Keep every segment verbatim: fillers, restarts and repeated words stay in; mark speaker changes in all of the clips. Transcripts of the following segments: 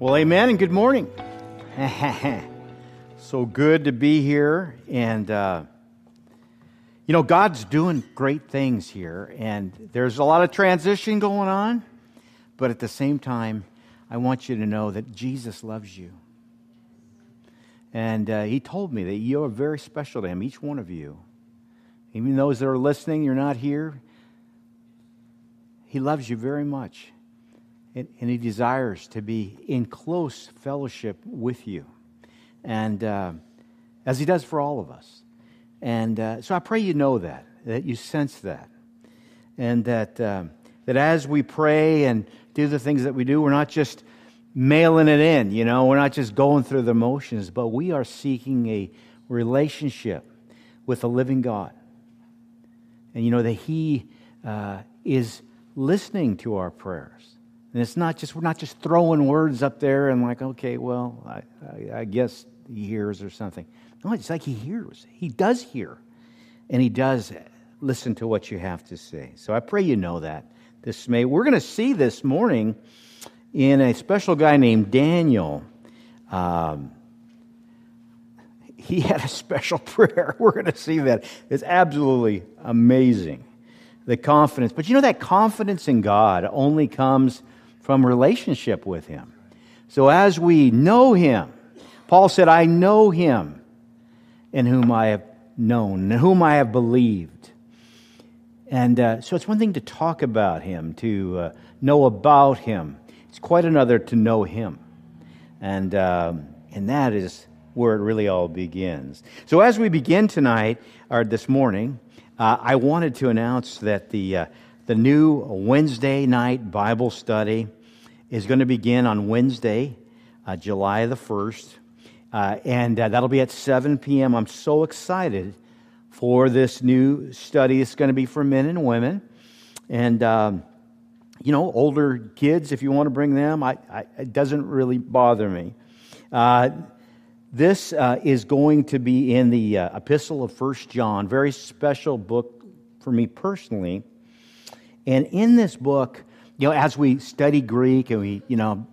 Speaker 1: Well, amen and good morning. So good to be here. And, uh, you know, God's doing great things here. And there's a lot of transition going on. But at the same time, I want you to know that Jesus loves you. And uh, He told me that you are very special to Him, each one of you. Even those that are listening, you're not here. He loves you very much. And He desires to be in close fellowship with you, and uh, as He does for all of us. And uh, so I pray you know that, that you sense that, and that uh, that as we pray and do the things that we do, we're not just mailing it in, you know, we're not just going through the motions, but we are seeking a relationship with the living God. And you know that He uh, is listening to our prayers. And it's not just, we're not just throwing words up there and like, okay, well, I, I, I guess He hears or something. No, it's like He hears. He does hear. And He does listen to what you have to say. So I pray you know that this May. We're going to see this morning in a special guy named Daniel. Um, he had a special prayer. We're going to see that. It's absolutely amazing. The confidence. But you know that confidence in God only comes from relationship with Him. So as we know Him, Paul said, I know Him in whom I have known, in whom I have believed. And uh, so it's one thing to talk about Him, to uh, know about Him. It's quite another to know Him. And, um, and that is where it really all begins. So as we begin tonight, or this morning, uh, I wanted to announce that the uh, The new Wednesday night Bible study is going to begin on Wednesday, uh, July the first, uh, and uh, that'll be at seven p.m. I'm so excited for this new study. It's going to be for men and women, and um, you know, older kids, if you want to bring them, I, I, it doesn't really bother me. Uh, this uh, is going to be in the uh, Epistle of First John, very special book for me personally. And in this book, you know, as we study Greek and we, you know,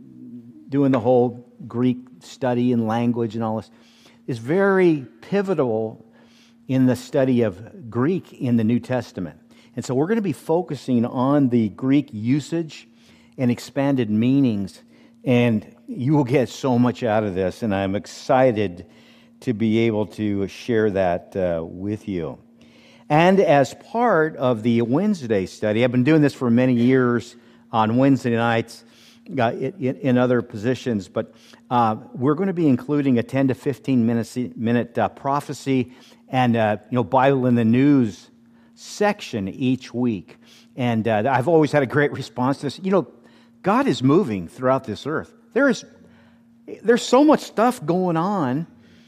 Speaker 1: doing the whole Greek study and language and all this, is very pivotal in the study of Greek in the New Testament. And so we're going to be focusing on the Greek usage and expanded meanings, and you will get so much out of this, and I'm excited to be able to share that uh, with you. And as part of the Wednesday study, I've been doing this for many years on Wednesday nights uh, in, in other positions, but uh, we're going to be including a ten to fifteen minute, minute uh, prophecy and uh, you know Bible in the News section each week. And uh, I've always had a great response to this. You know, God is moving throughout this earth. There is, there's so much stuff going on,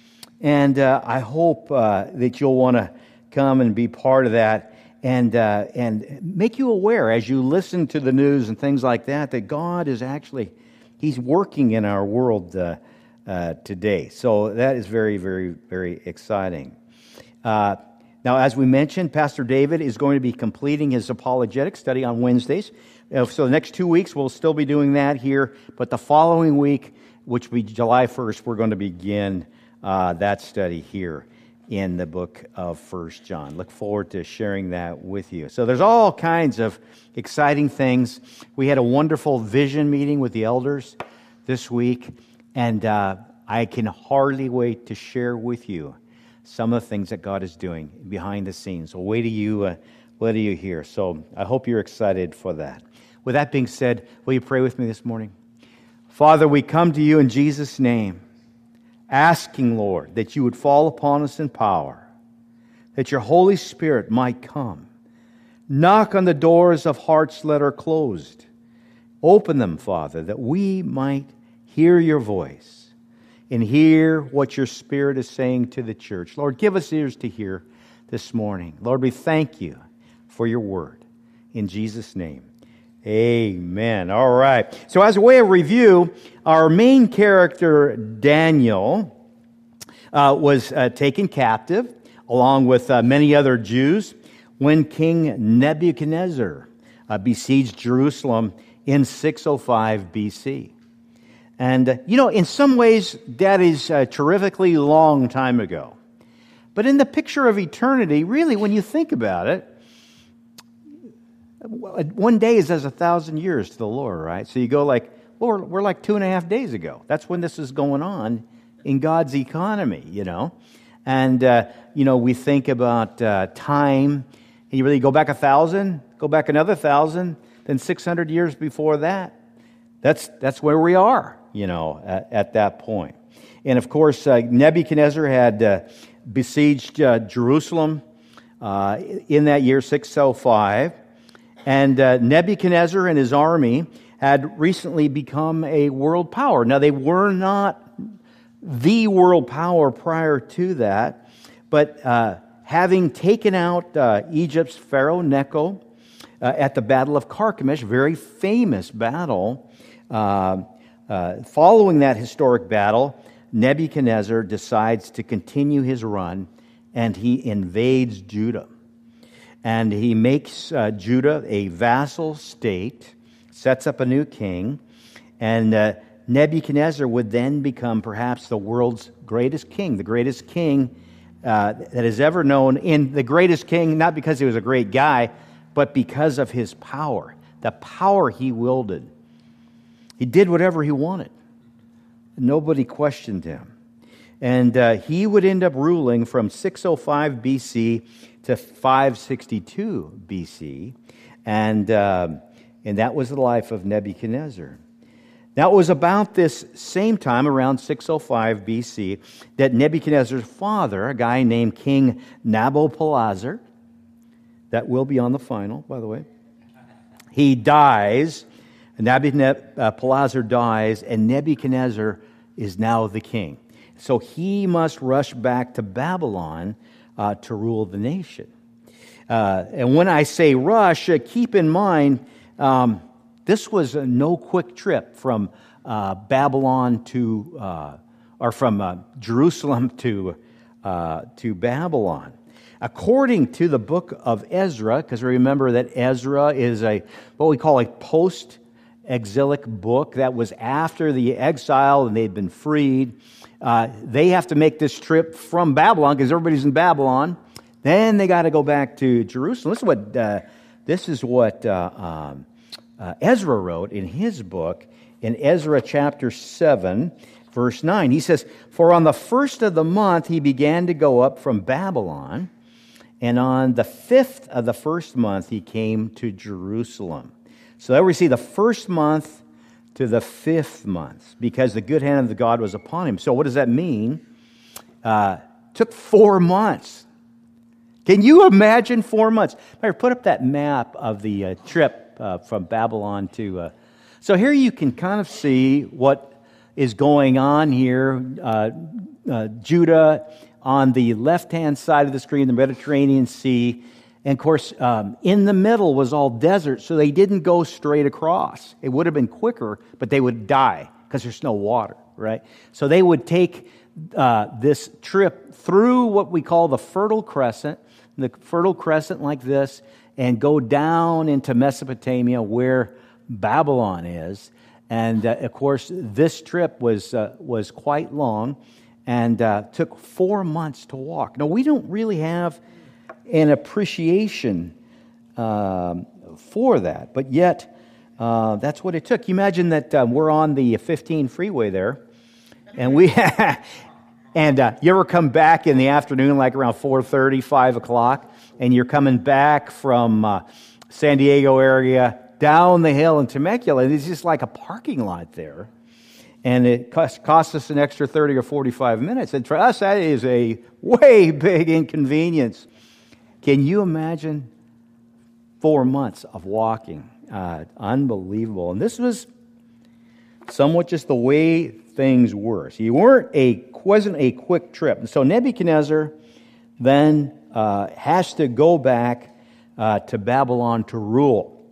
Speaker 1: and uh, I hope uh, that you'll want to come and be part of that, and uh, and make you aware as you listen to the news and things like that, that God is actually, He's working in our world uh, uh, today. So that is very, very, very exciting. Uh, now, as we mentioned, Pastor David is going to be completing his apologetic study on Wednesdays. Uh, so the next two weeks, we'll still be doing that here, but the following week, which will be July first, we're going to begin uh, that study here in the book of First John. Look forward to sharing that with you. So there's all kinds of exciting things. We had a wonderful vision meeting with the elders this week, and uh, I can hardly wait to share with you some of the things that God is doing behind the scenes. So wait till you, uh, wait till you hear. So I hope you're excited for that. With that being said, will you pray with me this morning? Father, we come to you in Jesus' name, asking, Lord, that you would fall upon us in power, that your Holy Spirit might come. Knock on the doors of hearts that are closed. Open them, Father, that we might hear your voice and hear what your Spirit is saying to the church. Lord, give us ears to hear this morning. Lord, we thank you for your word. In Jesus' name, amen. All right. So as a way of review, our main character, Daniel, uh, was uh, taken captive along with uh, many other Jews when King Nebuchadnezzar uh, besieged Jerusalem in six oh five B C. And, uh, you know, in some ways, that is a terrifically long time ago. But in the picture of eternity, really, when you think about it, one day is as a thousand years to the Lord, right? So you go like, well, we're, we're like two and a half days ago. That's when this is going on in God's economy, you know. And, uh, you know, we think about uh, time. And you really go back a thousand, go back another thousand, then six hundred years before that. That's that's where we are, you know, at, at that point. And, of course, uh, Nebuchadnezzar had uh, besieged uh, Jerusalem uh, in that year, six oh five. And uh, Nebuchadnezzar and his army had recently become a world power. Now, they were not the world power prior to that, but uh, having taken out uh, Egypt's Pharaoh Necho uh, at the Battle of Carchemish, very famous battle, uh, uh, following that historic battle, Nebuchadnezzar decides to continue his run, and he invades Judah. And he makes uh, Judah a vassal state, sets up a new king, and uh, Nebuchadnezzar would then become perhaps the world's greatest king, the greatest king uh, that is ever known, and the greatest king not because he was a great guy, but because of his power, the power he wielded. He did whatever he wanted. Nobody questioned him. And uh, he would end up ruling from six oh five B C to five sixty-two B C, and uh, and that was the life of Nebuchadnezzar. Now, it was about this same time, around six oh five B C, that Nebuchadnezzar's father, a guy named King Nabopolassar, that will be on the final, by the way, he dies, Nabopolassar dies, and Nebuchadnezzar is now the king. So he must rush back to Babylon uh, to rule the nation. Uh, and when I say rush, uh, keep in mind, um, this was a no quick trip from uh, Babylon to, uh, or from uh, Jerusalem to, uh, to Babylon. According to the book of Ezra, because remember that Ezra is a what we call a post-exilic book that was after the exile and they'd been freed. Uh, they have to make this trip from Babylon because everybody's in Babylon. Then they got to go back to Jerusalem. This is what uh, this is what uh, um, uh, Ezra wrote in his book in Ezra chapter seven, verse nine. He says, "For on the first of the month he began to go up from Babylon, and on the fifth of the first month he came to Jerusalem." So there we see the first month to the fifth month, because the good hand of the God was upon him. So what does that mean? Uh, took four months. Can you imagine four months? Matter, put up that map of the uh, trip uh, from Babylon to... Uh, so here you can kind of see what is going on here. Uh, uh, Judah on the left-hand side of the screen, the Mediterranean Sea. And, of course, um, in the middle was all desert, so they didn't go straight across. It would have been quicker, but they would die because there's no water, right? So they would take uh, this trip through what we call the Fertile Crescent, the Fertile Crescent like this, and go down into Mesopotamia where Babylon is. And, uh, of course, this trip was, uh, was quite long and uh, took four months to walk. Now, we don't really have an appreciation um, for that, but yet uh, that's what it took. You imagine that uh, we're on the fifteen freeway there, and we and uh, you ever come back in the afternoon, like around four thirty, five o'clock, and you're coming back from uh, San Diego area down the hill in Temecula, and it's just like a parking lot there, and it cost, cost us an extra thirty or forty-five minutes, and for us that is a way big inconvenience. Can you imagine four months of walking? Uh, unbelievable. And this was somewhat just the way things were. So you weren't a wasn't a quick trip. And so Nebuchadnezzar then uh, has to go back uh, to Babylon to rule.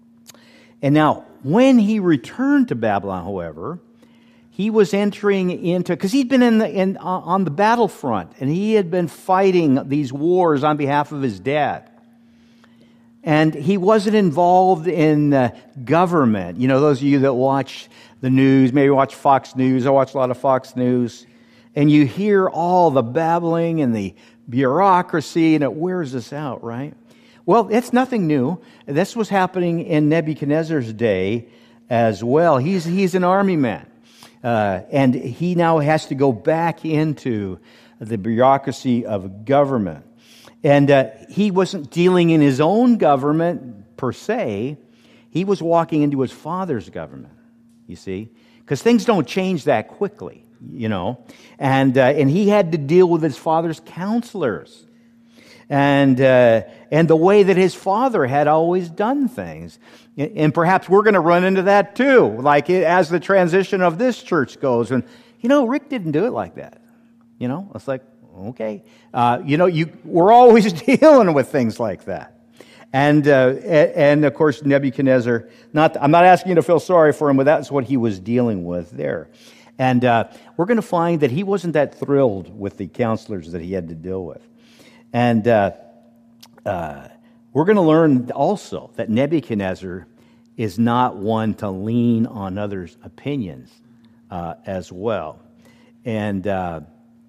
Speaker 1: And now, when he returned to Babylon, however, he was entering into, because he'd been in the, in, on the battlefront, and he had been fighting these wars on behalf of his dad. And he wasn't involved in uh, government. You know, those of you that watch the news, maybe watch Fox News. I watch a lot of Fox News. And you hear all the babbling and the bureaucracy, and it wears us out, right? Well, it's nothing new. This was happening in Nebuchadnezzar's day as well. He's, he's an army man. Uh, and he now has to go back into the bureaucracy of government. And uh, he wasn't dealing in his own government per se. He was walking into his father's government, you see, because things don't change that quickly, you know. And uh, and he had to deal with his father's counselors, and uh, and the way that his father had always done things. And perhaps we're going to run into that too, like as the transition of this church goes. And you know, Rick didn't do it like that. You know, it's like, okay, uh, you know, you we're always dealing with things like that. And, uh, and of course, Nebuchadnezzar, not, I'm not asking you to feel sorry for him, but that's what he was dealing with there. And uh, we're going to find that he wasn't that thrilled with the counselors that he had to deal with. And uh, uh, we're going to learn also that Nebuchadnezzar is not one to lean on others' opinions uh, as well. And, uh,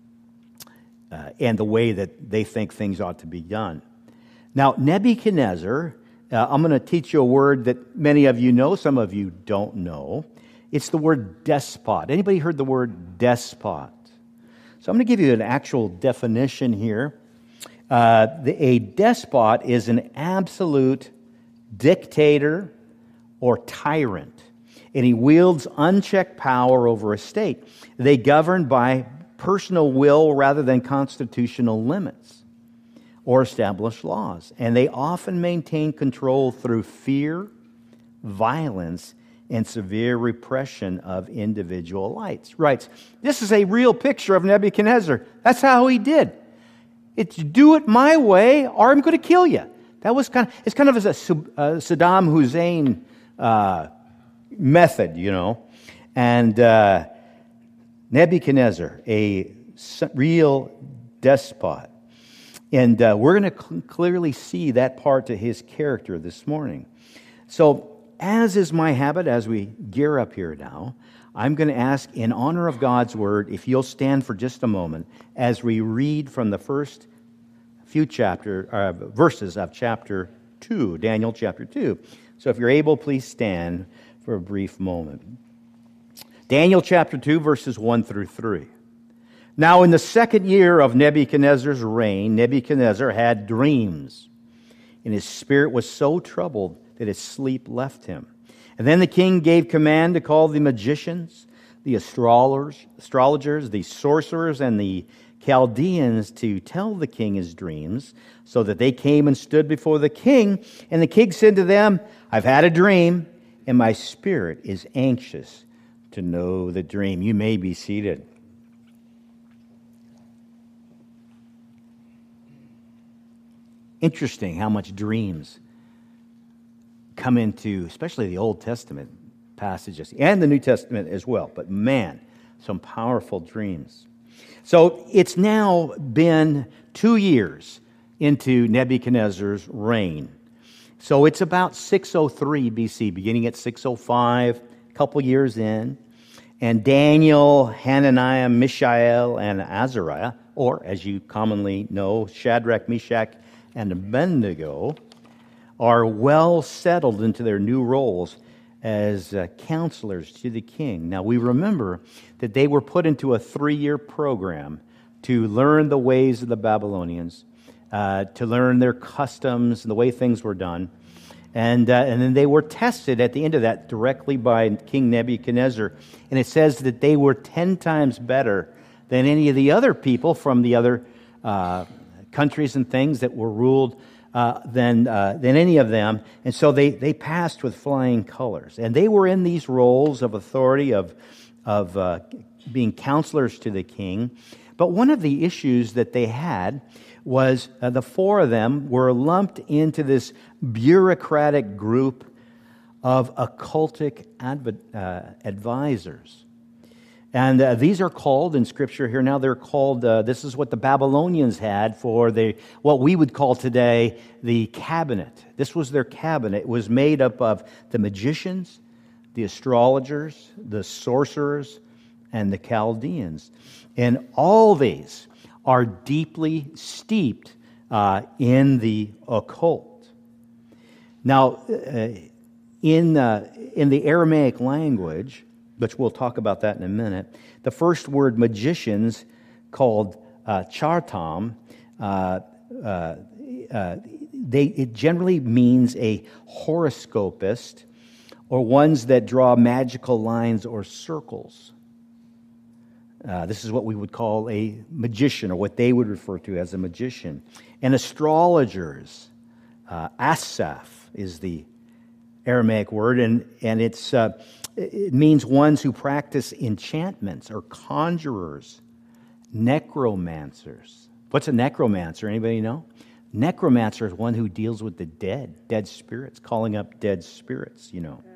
Speaker 1: uh, and the way that they think things ought to be done. Now, Nebuchadnezzar, uh, I'm going to teach you a word that many of you know, some of you don't know. It's the word despot. Anybody heard the word despot? So I'm going to give you an actual definition here. Uh, the, a despot is an absolute dictator or tyrant, and he wields unchecked power over a state. They govern by personal will rather than constitutional limits or established laws. And they often maintain control through fear, violence, and severe repression of individual rights. This is a real picture of Nebuchadnezzar. That's how he did. It's do it my way or I'm going to kill you. That was kind of, it's kind of as a Saddam Hussein uh, method, you know. And uh, Nebuchadnezzar, a real despot. And uh, we're going to cl- clearly see that part to his character this morning. So, as is my habit, as we gear up here now, I'm going to ask, in honor of God's Word, if you'll stand for just a moment as we read from the first few chapter uh, verses of chapter two, Daniel chapter two. So, if you're able, please stand for a brief moment. Daniel chapter two, verses one through three. Now, in the second year of Nebuchadnezzar's reign, Nebuchadnezzar had dreams, and his spirit was so troubled that his sleep left him. And then the king gave command to call the magicians, the astrologers, astrologers, the sorcerers, and the Chaldeans to tell the king his dreams, so that they came and stood before the king. And the king said to them, I've had a dream, and my spirit is anxious to know the dream. You may be seated. Interesting how much dreams come into, especially the Old Testament passages, and the New Testament as well. But man, some powerful dreams. So it's now been two years into Nebuchadnezzar's reign. So it's about six oh three B C, beginning at six oh five, a couple years in. And Daniel, Hananiah, Mishael, and Azariah, or as you commonly know, Shadrach, Meshach, and Abednego, are well settled into their new roles as uh, counselors to the king. Now, we remember that they were put into a three-year program to learn the ways of the Babylonians, uh, to learn their customs and the way things were done. And, uh, and then they were tested at the end of that directly by King Nebuchadnezzar. And it says that they were ten times better than any of the other people from the other uh countries and things that were ruled uh, than uh, than any of them, and so they they passed with flying colors, and they were in these roles of authority of of uh, being counselors to the king. But one of the issues that they had was uh, the four of them were lumped into this bureaucratic group of occultic adv- uh, advisors. And uh, these are called, in Scripture here now, they're called, uh, this is what the Babylonians had for the what we would call today the cabinet. This was their cabinet. It was made up of the magicians, the astrologers, the sorcerers, and the Chaldeans. And all these are deeply steeped uh, in the occult. Now, uh, in, uh, in the Aramaic language, which we'll talk about that in a minute, the first word magicians, called uh, chartam, uh, uh, uh, they, it generally means a horoscopist or ones that draw magical lines or circles. Uh, this is what we would call a magician, or what they would refer to as a magician. And astrologers, uh, asaph is the Aramaic word, and, and it's... Uh, It means ones who practice enchantments or conjurers, necromancers. What's a necromancer? Anybody know? Necromancer is one who deals with the dead, dead spirits, calling up dead spirits, you know.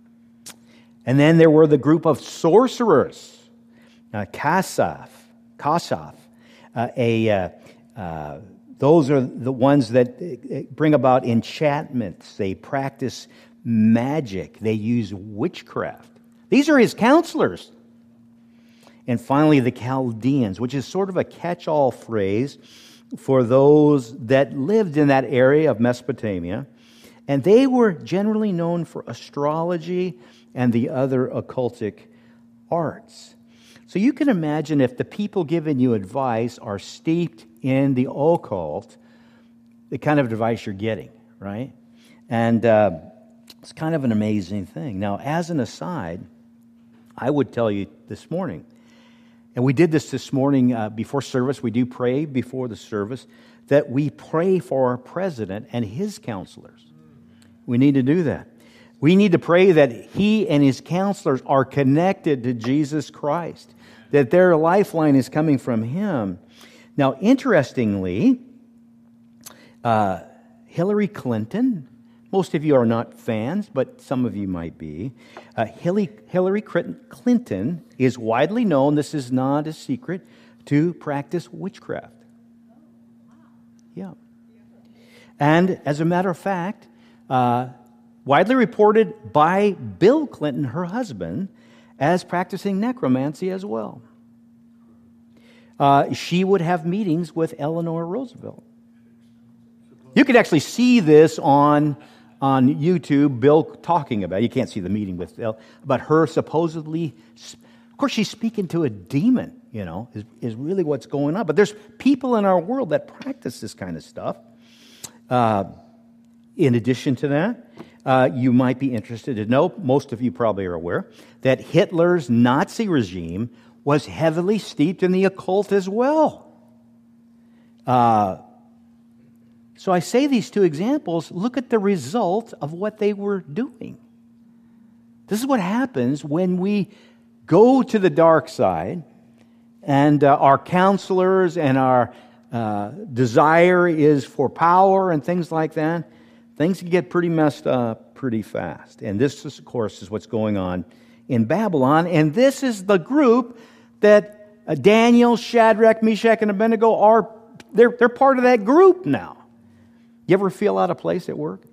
Speaker 1: And then there were the group of sorcerers, uh, Kasaph, Kasaph, uh, a uh, uh, those are the ones that bring about enchantments. They practice magic. They use witchcraft. These are his counselors. And finally, the Chaldeans, which is sort of a catch-all phrase for those that lived in that area of Mesopotamia. And they were generally known for astrology and the other occultic arts. So you can imagine if the people giving you advice are steeped in the occult, the kind of advice you're getting, right? And uh, it's kind of an amazing thing. Now, as an aside, I would tell you this morning, and we did this this morning uh, before service, we do pray before the service, that we pray for our president and his counselors. We need to do that. We need to pray that he and his counselors are connected to Jesus Christ, that their lifeline is coming from him. Now, interestingly, uh, Hillary Clinton, most of you are not fans, but some of you might be. Uh, Hillary, Hillary Clinton is widely known, this is not a secret, to practice witchcraft. Yeah. And as a matter of fact, uh, widely reported by Bill Clinton, her husband, as practicing necromancy as well. Uh, she would have meetings with Eleanor Roosevelt. You could actually see this on, on YouTube, Bill talking about it. You can't see the meeting with El, but her supposedly, of course, she's speaking to a demon, you know, is, is really what's going on. But there's people in our world that practice this kind of stuff. Uh, in addition to that, uh, you might be interested to know, most of you probably are aware, that Hitler's Nazi regime was heavily steeped in the occult as well. Uh, so I say these two examples, look at the result of what they were doing. This is what happens when we go to the dark side and uh, our counselors and our uh, desire is for power and things like that. Things can get pretty messed up pretty fast. And this, is, of course, is what's going on in Babylon. And this is the group that uh, Daniel, Shadrach, Meshach, and Abednego are, they're, they're part of that group now. You ever feel out of place at work?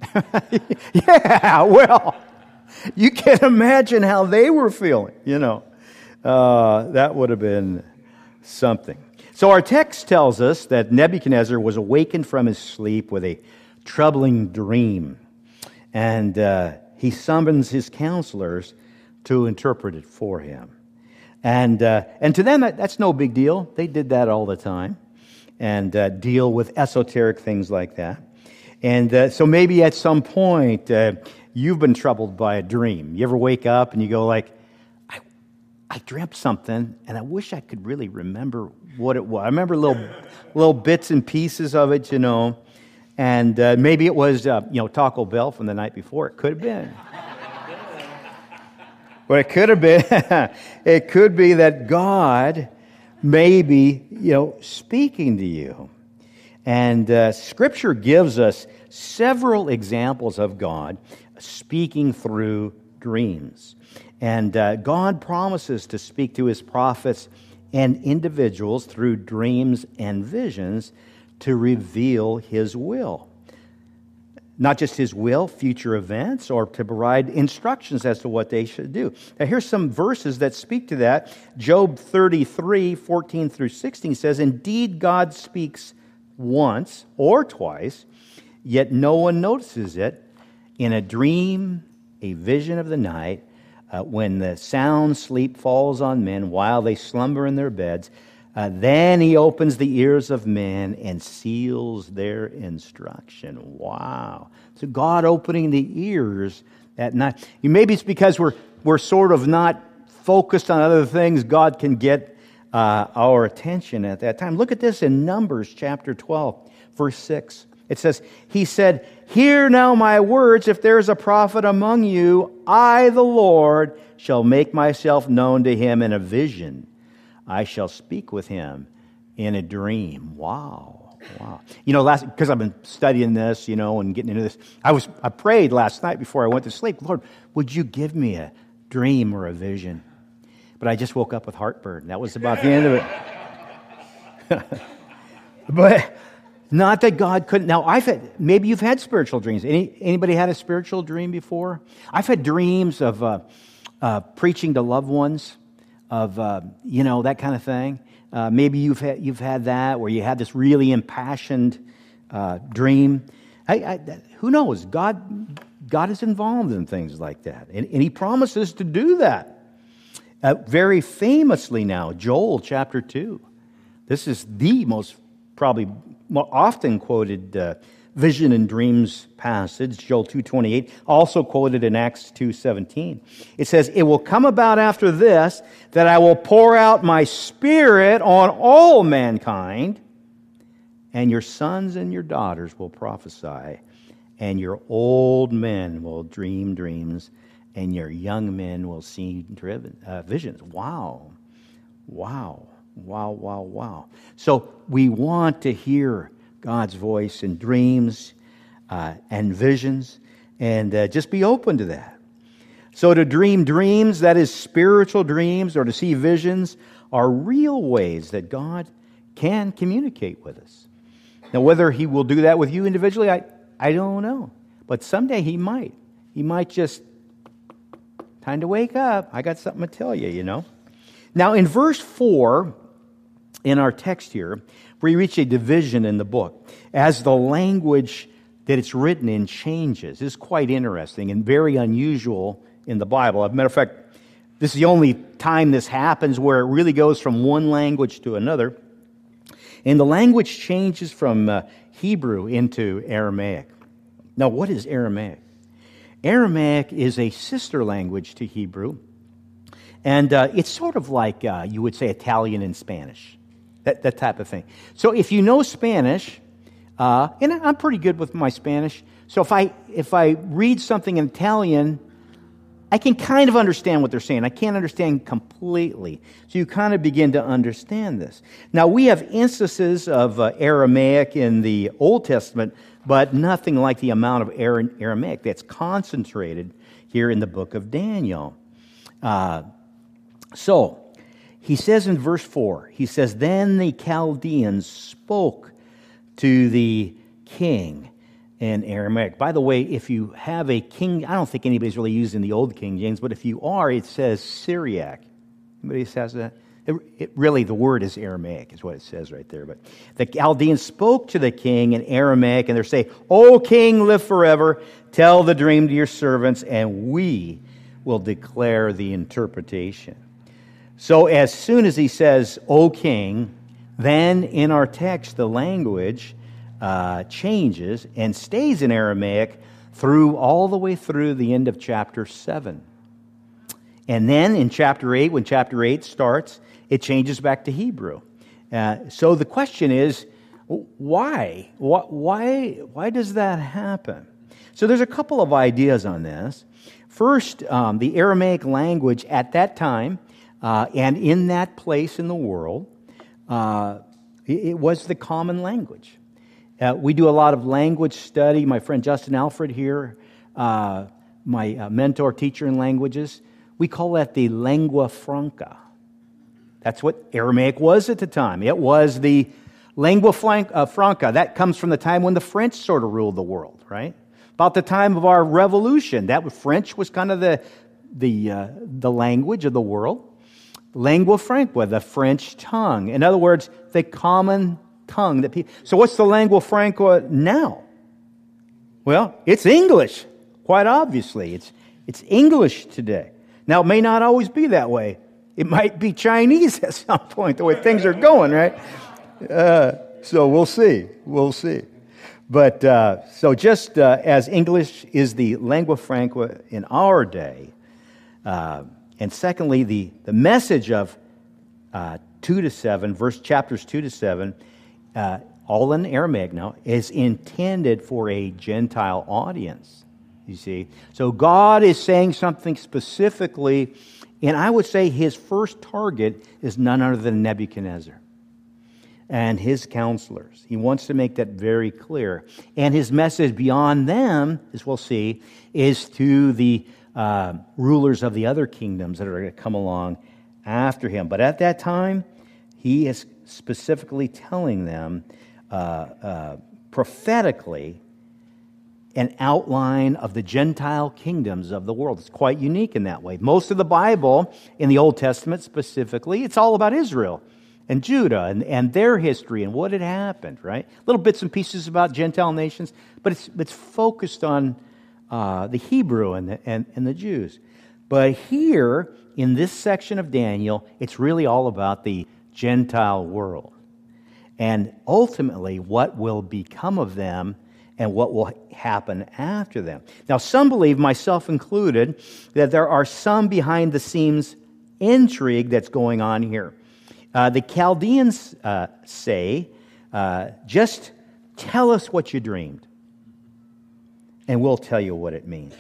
Speaker 1: Yeah, well, you can imagine how they were feeling, you know. Uh, that would have been something. So our text tells us that Nebuchadnezzar was awakened from his sleep with a troubling dream. And uh, he summons his counselors to interpret it for him. And uh, and to them, that, that's no big deal. They did that all the time. And uh, deal with esoteric things like that. And uh, so maybe at some point, uh, you've been troubled by a dream. You ever wake up and you go like, I, I dreamt something, and I wish I could really remember what it was. I remember little, little bits and pieces of it, you know. And uh, maybe it was, uh, you know, Taco Bell from the night before. It could have been. But it could have been, it could be that God may be, you know, speaking to you. And uh, Scripture gives us several examples of God speaking through dreams. And uh, God promises to speak to his prophets and individuals through dreams and visions to reveal his will. Not just his will, future events, or to provide instructions as to what they should do. Now, here's some verses that speak to that. Job thirty-three, fourteen through sixteen says, "Indeed, God speaks once or twice, yet no one notices it. In a dream, a vision of the night, uh, when the sound sleep falls on men while they slumber in their beds, Uh, then he opens the ears of men and seals their instruction." Wow. So God opening the ears at night. Maybe it's because we're we're sort of not focused on other things. God can get uh, our attention at that time. Look at this in Numbers chapter twelve, verse six. It says, he said, "Hear now my words. If there is a prophet among you, I, the Lord, shall make myself known to him in a vision. I shall speak with him in a dream." Wow, wow. You know, last because I've been studying this, you know, and getting into this. I was I prayed last night before I went to sleep. Lord, would you give me a dream or a vision? But I just woke up with heartburn. That was about the end of it. But not that God couldn't. Now, I've had, maybe you've had spiritual dreams. Any anybody had a spiritual dream before? I've had dreams of uh, uh, preaching to loved ones. Of uh, you know, that kind of thing. Uh, maybe you've had you've had that where you had this really impassioned uh, dream. I, I, who knows? God God is involved in things like that, and, and He promises to do that. Uh, very famously now, Joel chapter two. This is the most probably more often quoted uh, vision and dreams passage, Joel two twenty-eight, also quoted in Acts two seventeen. It says, "It will come about after this that I will pour out my Spirit on all mankind, and your sons and your daughters will prophesy, and your old men will dream dreams, and your young men will see driven, uh, visions." Wow. Wow. Wow, wow, wow. So we want to hear God's voice in dreams uh, and visions, and uh, just be open to that. So to dream dreams, that is spiritual dreams, or to see visions, are real ways that God can communicate with us. Now, whether He will do that with you individually, I, I don't know. But someday He might. He might just, time to wake up. I got something to tell you, you know. Now, in verse four, in our text here, we reach a division in the book as the language that it's written in changes. This is quite interesting and very unusual in the Bible. As a matter of fact, this is the only time this happens where it really goes from one language to another. And the language changes from uh, Hebrew into Aramaic. Now, what is Aramaic? Aramaic is a sister language to Hebrew. And uh, it's sort of like, uh, you would say, Italian and Spanish. That, that type of thing. So if you know Spanish, uh, and I'm pretty good with my Spanish, so if I if I read something in Italian, I can kind of understand what they're saying. I can't understand completely. So you kind of begin to understand this. Now, we have instances of uh, Aramaic in the Old Testament, but nothing like the amount of Aramaic that's concentrated here in the book of Daniel. Uh, so, he says in verse four, he says, "Then the Chaldeans spoke to the king in Aramaic." By the way, if you have a king, I don't think anybody's really using the old King James, but if you are, it says Syriac. Anybody says that? It, it, really, the word is Aramaic, is what it says right there. But the Chaldeans spoke to the king in Aramaic, and they're saying, "O king, live forever. Tell the dream to your servants, and we will declare the interpretation." So as soon as he says, "O king," then in our text the language uh, changes and stays in Aramaic through all the way through the end of chapter seven. And then in chapter eight, when chapter eight starts, it changes back to Hebrew. Uh, so the question is, why? Why, why does that happen? So there's a couple of ideas on this. First, um, the Aramaic language at that time, Uh, and in that place in the world, uh, it, it was the common language. Uh, we do a lot of language study. My friend Justin Alfred here uh, my uh, mentor, teacher in languages, we call that the lingua franca. That's what Aramaic was at the time. It was the lingua franca. That comes from the time when the French sort of ruled the world, right? About the time of our revolution, that French was kind of the the uh, the language of the world. Lingua franca, the French tongue. In other words, the common tongue that people. So what's the lingua franca now? Well, it's English. Quite obviously, it's it's English today. Now, it may not always be that way. It might be Chinese at some point, the way things are going, right? Uh, so we'll see. We'll see. But uh, so just uh, as English is the lingua franca in our day, uh, and secondly, the, the message of uh, two to seven, verse chapters two to seven, uh, all in Aramaic now, is intended for a Gentile audience, you see. So God is saying something specifically, and I would say his first target is none other than Nebuchadnezzar and his counselors. He wants to make that very clear. And his message beyond them, as we'll see, is to the uh, rulers of the other kingdoms that are going to come along after him. But at that time, he is specifically telling them uh, uh, prophetically an outline of the Gentile kingdoms of the world. It's quite unique in that way. Most of the Bible, in the Old Testament specifically, it's all about Israel and Judah and, and their history and what had happened, right? Little bits and pieces about Gentile nations, but it's it's focused on uh, the Hebrew and the, and, and the Jews. But here, in this section of Daniel, it's really all about the Gentile world. And ultimately, what will become of them and what will happen after them. Now, some believe, myself included, that there are some behind-the-scenes intrigue that's going on here. Uh, the Chaldeans uh, say, uh, just tell us what you dreamed, and we'll tell you what it means.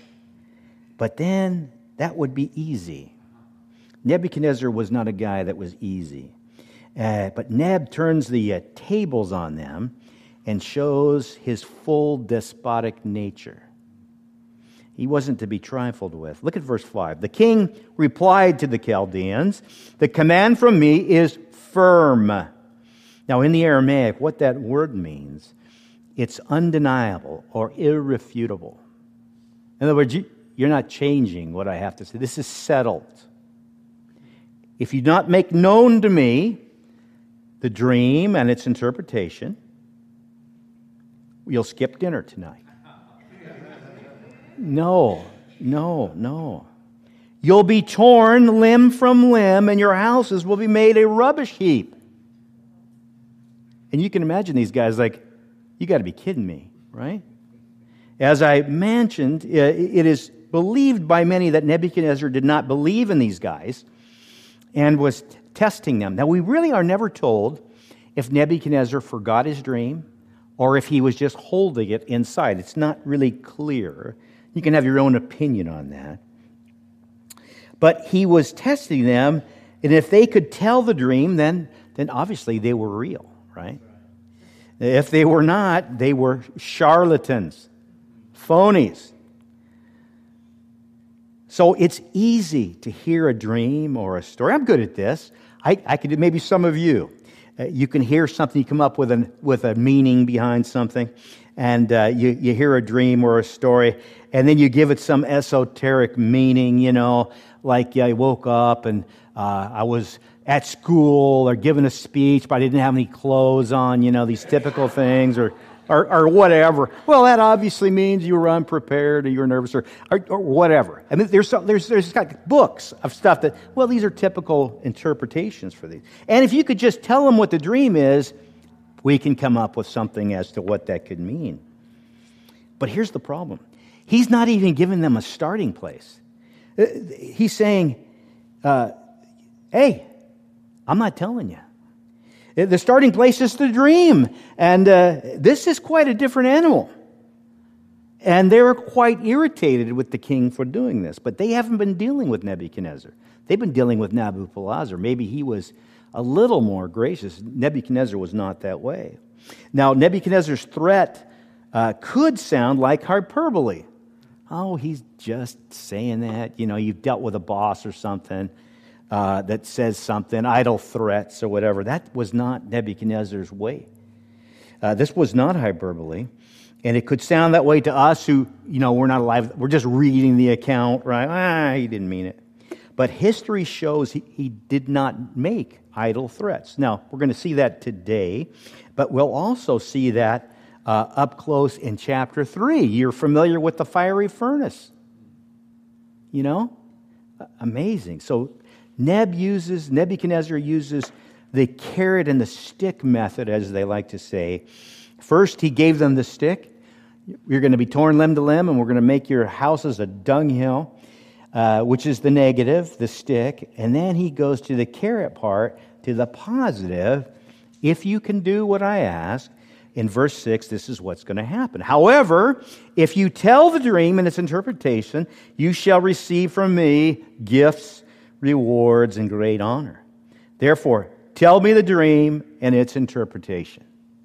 Speaker 1: But then, that would be easy. Nebuchadnezzar was not a guy that was easy. Uh, but Neb turns the uh, tables on them and shows his full despotic nature. He wasn't to be trifled with. Look at verse five. The king replied to the Chaldeans, "The command from me is firm." Now, in the Aramaic, what that word means, it's undeniable or irrefutable. In other words, you, you're not changing what I have to say. This is settled. If you do not make known to me the dream and its interpretation, you'll skip dinner tonight. No, no, no. You'll be torn limb from limb, and your houses will be made a rubbish heap. And you can imagine these guys like, you got to be kidding me, right? As I mentioned, it is believed by many that Nebuchadnezzar did not believe in these guys and was testing them. Now, we really are never told if Nebuchadnezzar forgot his dream or if he was just holding it inside. It's not really clear. You can have your own opinion on that. But he was testing them, and if they could tell the dream, then, then obviously they were real, right? If they were not, they were charlatans, phonies. So it's easy to hear a dream or a story. I'm good at this. I, I could, maybe some of you, uh, you can hear something, you come up with, an, with a meaning behind something, and uh, you, you hear a dream or a story, and then you give it some esoteric meaning, you know, like I woke up and uh, I was at school or giving a speech, but I didn't have any clothes on, you know, these typical things, or Or, or whatever. Well, that obviously means you were unprepared, or you were nervous, or, or, or whatever. I mean, there's some, there's there's got books of stuff that, well, these are typical interpretations for these. And if you could just tell them what the dream is, we can come up with something as to what that could mean. But here's the problem: he's not even giving them a starting place. He's saying, uh, "Hey, I'm not telling you. The starting place is the dream, and uh, this is quite a different animal." And they were quite irritated with the king for doing this, but they haven't been dealing with Nebuchadnezzar. They've been dealing with Nabopolassar. Maybe he was a little more gracious. Nebuchadnezzar was not that way. Now, Nebuchadnezzar's threat uh, could sound like hyperbole. oh, he's just saying that. You know, you've dealt with a boss or something uh, that says something, idle threats or whatever. That was not Nebuchadnezzar's way. Uh, this was not hyperbole. And it could sound that way to us who, you know, we're not alive. We're just reading the account, right? Ah, he didn't mean it. But history shows he, he did not make idle threats. Now, we're going to see that today, but we'll also see that uh, up close in chapter three. You're familiar with the fiery furnace. You know? Amazing. So Neb uses, Nebuchadnezzar uses the carrot and the stick method, as they like to say. First, he gave them the stick. You're going to be torn limb to limb, and we're going to make your houses a dunghill, uh, which is the negative, the stick. And then he goes to the carrot part, to the positive. If you can do what I ask, in verse six, this is what's going to happen. However, if you tell the dream and its interpretation, you shall receive from me gifts, rewards, and great honor. Therefore, tell me the dream and its interpretation.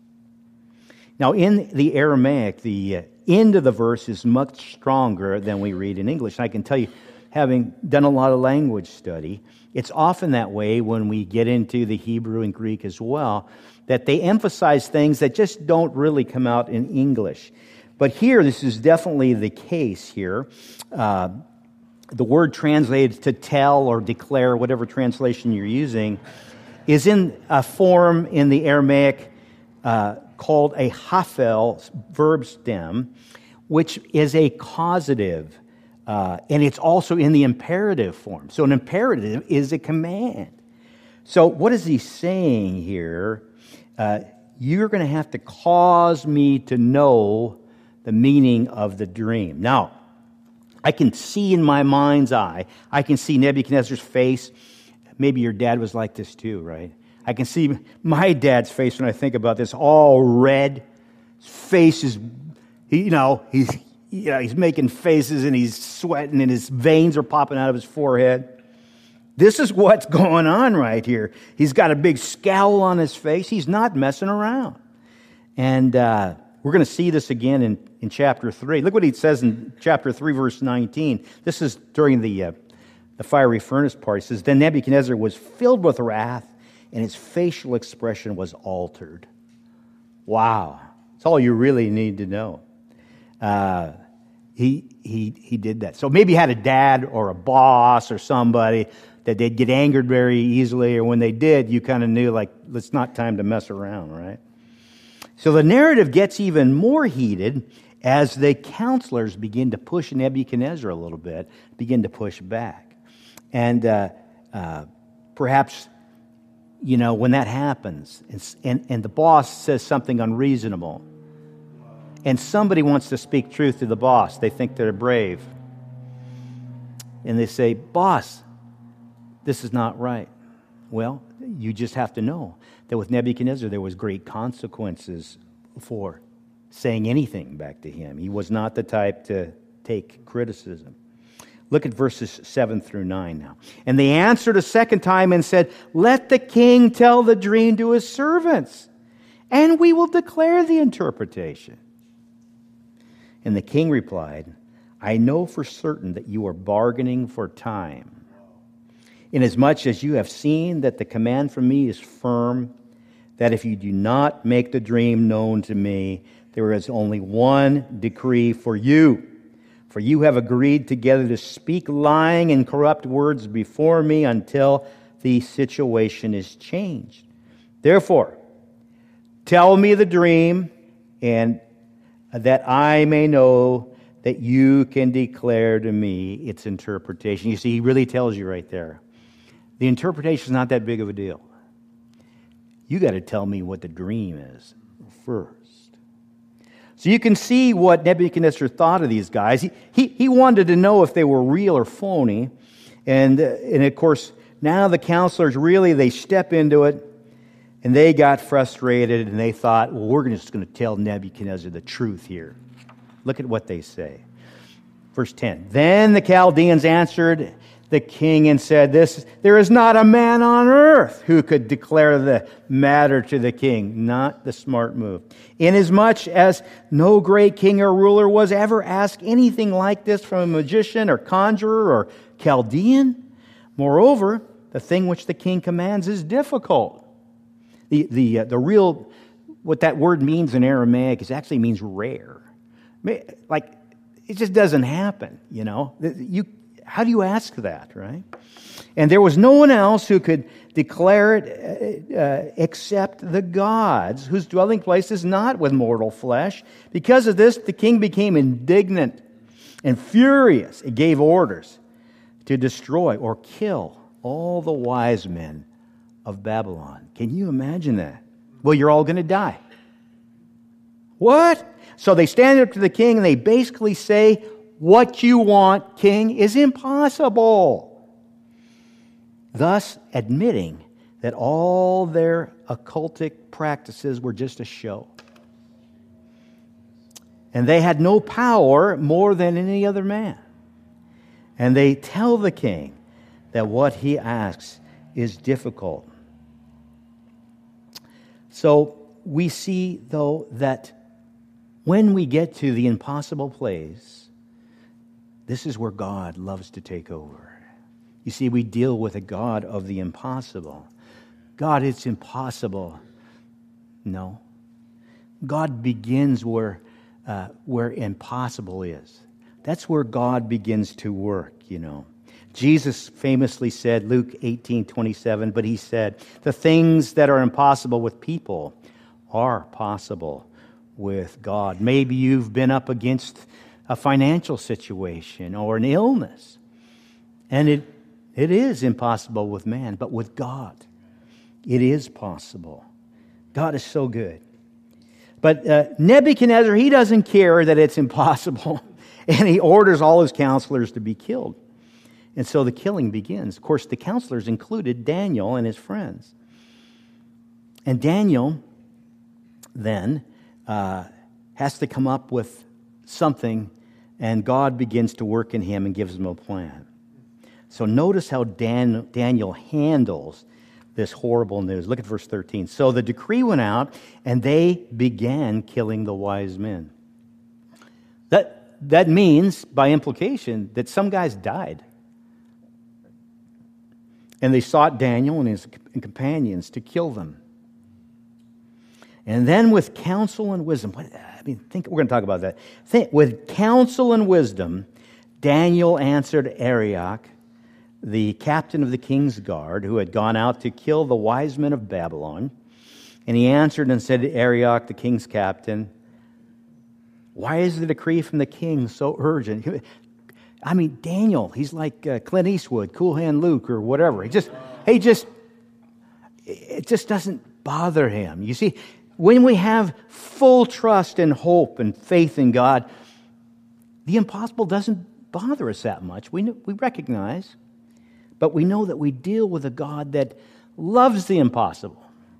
Speaker 1: Now, in the Aramaic, the uh, end of the verse is much stronger than we read in English. I can tell you, having done a lot of language study, it's often that way when we get into the Hebrew and Greek as well, that they emphasize things that just don't really come out in English. But here, this is definitely the case here. Uh, the word translated to tell or declare, whatever translation you're using, is in a form in the Aramaic uh, called a hafel, verb stem, which is a causative, uh, and it's also in the imperative form. So an imperative is a command. So what is he saying here? Uh, you're going to have to cause me to know the meaning of the dream. Now, I can see in my mind's eye, I can see Nebuchadnezzar's face. Maybe your dad was like this too, right? I can see my dad's face when I think about this, all red. His face is, you know, he's, you know, he's making faces and he's sweating and his veins are popping out of his forehead. This is what's going on right here. He's got a big scowl on his face. He's not messing around. And uh, we're going to see this again in, in chapter three. Look what he says in chapter three, verse nineteen. This is during the, uh, the fiery furnace part. He says, Then Nebuchadnezzar was filled with wrath, and his facial expression was altered. Wow. That's all you really need to know. Uh, he, he, he did that. So maybe he had a dad or a boss or somebody that they'd get angered very easily, or when they did, you kind of knew, like, it's not time to mess around, right? So the narrative gets even more heated as the counselors begin to push Nebuchadnezzar a little bit, begin to push back. And uh, uh, perhaps, you know, when that happens, and, and, and the boss says something unreasonable, and somebody wants to speak truth to the boss, they think they're brave, and they say, Boss, this is not right. Well, you just have to know that with Nebuchadnezzar, there was great consequences for saying anything back to him. He was not the type to take criticism. Look at verses seven through nine now. And they answered a second time and said, Let the king tell the dream to his servants, and we will declare the interpretation. And the king replied, I know for certain that you are bargaining for time, inasmuch as you have seen that the command from me is firm, that if you do not make the dream known to me, there is only one decree for you. For you have agreed together to speak lying and corrupt words before me until the situation is changed. Therefore, tell me the dream, and that I may know that you can declare to me its interpretation. You see, he really tells you right there. The interpretation is not that big of a deal. You got to tell me what the dream is first. So you can see what Nebuchadnezzar thought of these guys. He, he, he wanted to know if they were real or phony. And, uh, and of course, now the counselors really, they step into it, and they got frustrated, and they thought, well, we're just going to tell Nebuchadnezzar the truth here. Look at what they say. Verse ten. Then the Chaldeans answered the king and said, "This there is not a man on earth who could declare the matter to the king." Not the smart move. Inasmuch as no great king or ruler was ever asked anything like this from a magician or conjurer or Chaldean. Moreover, the thing which the king commands is difficult. The, the, uh, the real, what that word means in Aramaic is actually means rare. Like, it just doesn't happen, you know. You, how do you ask that, right? And there was no one else who could declare it uh, except the gods, whose dwelling place is not with mortal flesh. Because of this, the king became indignant and furious. He gave orders to destroy or kill all the wise men of Babylon. Can you imagine that? Well, you're all going to die. What? So they stand up to the king and they basically say, "What you want, king, is impossible." Thus admitting that all their occultic practices were just a show. And they had no power more than any other man. And they tell the king that what he asks is difficult. So we see, though, that when we get to the impossible place, this is where God loves to take over. You see, we deal with a God of the impossible. God, it's impossible. No. God begins where, uh, where impossible is. That's where God begins to work, you know. Jesus famously said, Luke eighteen twenty-seven, but he said, "The things that are impossible with people are possible with God." Maybe you've been up against a financial situation or an illness, and it it is impossible with man, but with God, it is possible. God is so good. But uh, Nebuchadnezzar, he doesn't care that it's impossible, and he orders all his counselors to be killed. And so the killing begins. Of course, the counselors included Daniel and his friends. And Daniel then uh, has to come up with something, and God begins to work in him and gives him a plan. So notice how Dan, Daniel handles this horrible news. Look at verse thirteen. So the decree went out, and they began killing the wise men. That, that means, by implication, that some guys died. And they sought Daniel and his companions to kill them. And then with counsel and wisdom, what, I mean, think we're going to talk about that. Think, with counsel and wisdom, Daniel answered Arioch, the captain of the king's guard, who had gone out to kill the wise men of Babylon. And he answered and said to Arioch, the king's captain, "Why is the decree from the king so urgent?" I mean, Daniel, he's like uh, Clint Eastwood, Cool Hand Luke, or whatever. He just, he just, it just doesn't bother him. You see, when we have full trust and hope and faith in God, the impossible doesn't bother us that much. We we recognize, but we know that we deal with a God that loves the impossible.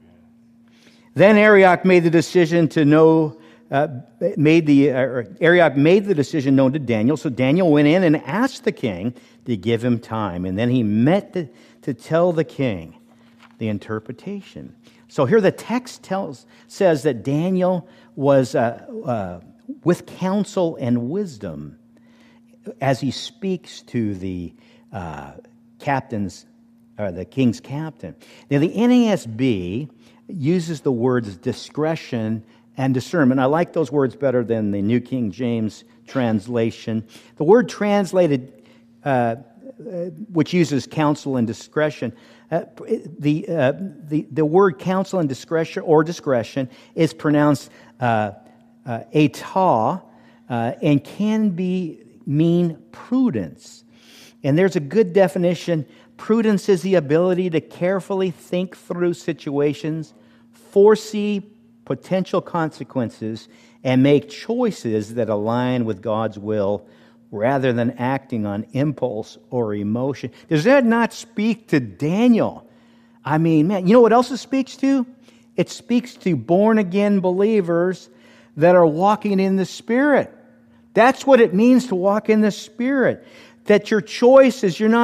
Speaker 1: Then Arioch made the decision to know. Uh, made the uh, Arioch made the decision known to Daniel. So Daniel went in and asked the king to give him time, and then he met the, to tell the king the interpretation. So here the text tells says that Daniel was uh, uh, with counsel and wisdom as he speaks to the uh, captain's or the king's captain. Now the N A S B uses the words discretion and discernment. I like those words better than the New King James translation. The word translated, uh, which uses counsel and discretion, uh, the, uh, the the word counsel and discretion or discretion is pronounced uh, uh, etah, uh, and can be mean prudence. And there's a good definition. Prudence is the ability to carefully think through situations, foresee potential consequences, and make choices that align with God's will rather than acting on impulse or emotion. Does that not speak to Daniel? I mean, man, you know what else it speaks to? It speaks to born-again believers that are walking in the Spirit. That's what it means to walk in the Spirit. That your choices, you're not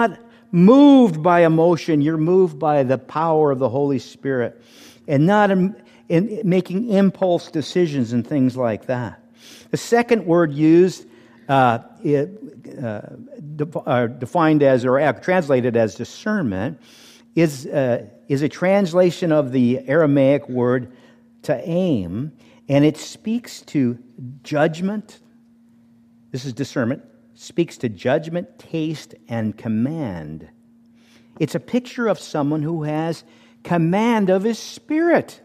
Speaker 1: moved by emotion. You're moved by the power of the Holy Spirit and not in, in making impulse decisions and things like that. The second word used, uh, it, uh, de- uh, defined as or translated as discernment, is, uh, is a translation of the Aramaic word to aim, and it speaks to judgment. This is discernment. Speaks to judgment, taste, and command. It's a picture of someone who has command of his spirit.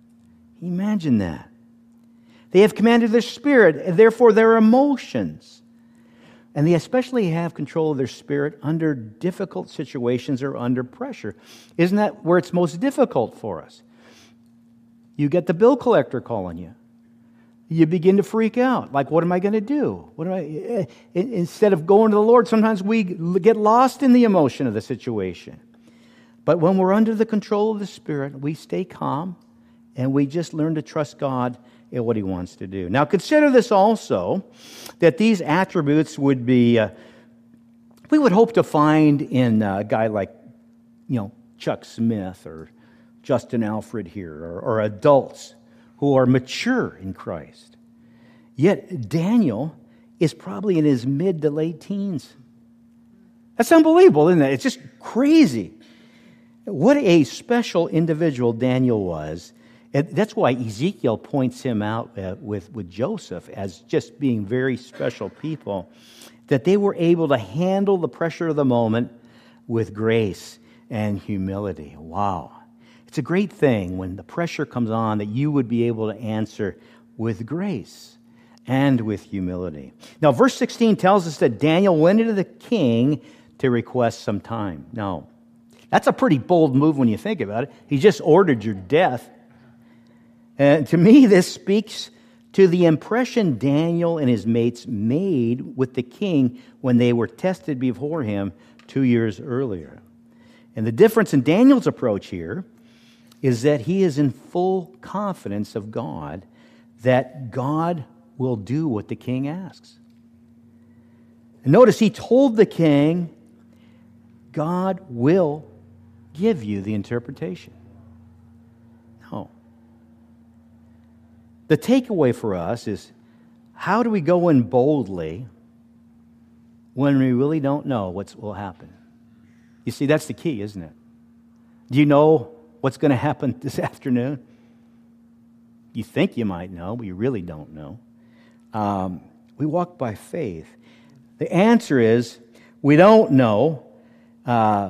Speaker 1: Imagine that. They have command of their spirit, and therefore their emotions. And they especially have control of their spirit under difficult situations or under pressure. Isn't that where it's most difficult for us? You get the bill collector calling you. You begin to freak out. Like, what am I going to do? What am I? Instead of going to the Lord, sometimes we get lost in the emotion of the situation. But when we're under the control of the Spirit, we stay calm and we just learn to trust God in what He wants to do. Now, consider this also, that these attributes would be, uh, we would hope to find in a guy like, you know, Chuck Smith or Justin Alfred here, or, or adults who are mature in Christ. Yet Daniel is probably in his mid to late teens. That's unbelievable, isn't it? It's just crazy. What a special individual Daniel was. And that's why Ezekiel points him out uh, with, with Joseph as just being very special people, that they were able to handle the pressure of the moment with grace and humility. Wow. It's a great thing when the pressure comes on that you would be able to answer with grace and with humility. Now, verse sixteen tells us that Daniel went into the king to request some time. Now, that's a pretty bold move when you think about it. He just ordered your death. And to me, this speaks to the impression Daniel and his mates made with the king when they were tested before him two years earlier. And the difference in Daniel's approach here is that he is in full confidence of God that God will do what the king asks. And notice he told the king, God will give you the interpretation. No. The takeaway for us is, how do we go in boldly when we really don't know what will happen? You see, that's the key, isn't it? Do you know what's going to happen this afternoon? You think you might know, but you really don't know. Um, we walk by faith. The answer is, we don't know. Uh,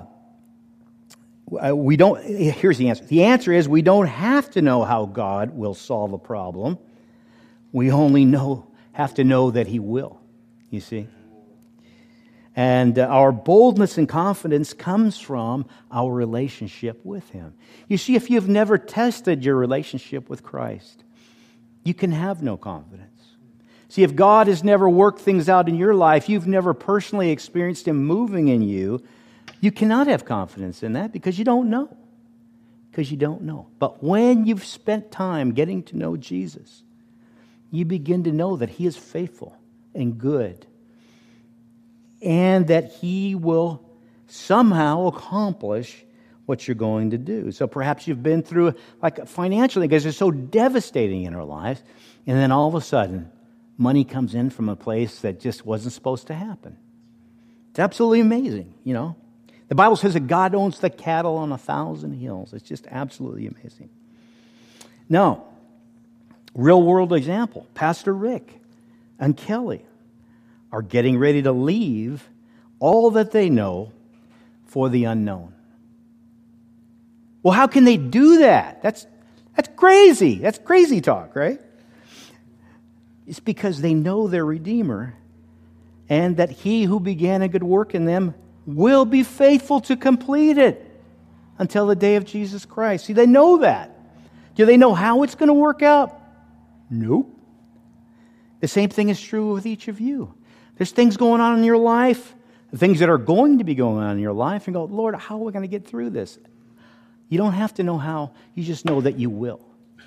Speaker 1: we don't. Here's the answer. The answer is, we don't have to know how God will solve a problem. We only know have to know that He will. You see? And uh, our boldness and confidence comes from our relationship with Him. You see, if you've never tested your relationship with Christ, you can have no confidence. See, if God has never worked things out in your life, you've never personally experienced Him moving in you, you cannot have confidence in that because you don't know. Because you don't know. But when you've spent time getting to know Jesus, you begin to know that He is faithful and good, and that He will somehow accomplish what you're going to do. So perhaps you've been through, like financially, because it's so devastating in our lives, and then all of a sudden, money comes in from a place that just wasn't supposed to happen. It's absolutely amazing, you know. The Bible says that God owns the cattle on a thousand hills. It's just absolutely amazing. Now, real world example, Pastor Rick and Kelly are getting ready to leave all that they know for the unknown. Well, how can they do that? That's that's crazy. That's crazy talk, right? It's because they know their Redeemer and that He who began a good work in them will be faithful to complete it until the day of Jesus Christ. See, they know that. Do they know how it's going to work out? Nope. The same thing is true with each of you. There's things going on in your life, things that are going to be going on in your life, and go, Lord, how are we going to get through this? You don't have to know how. You just know that you will.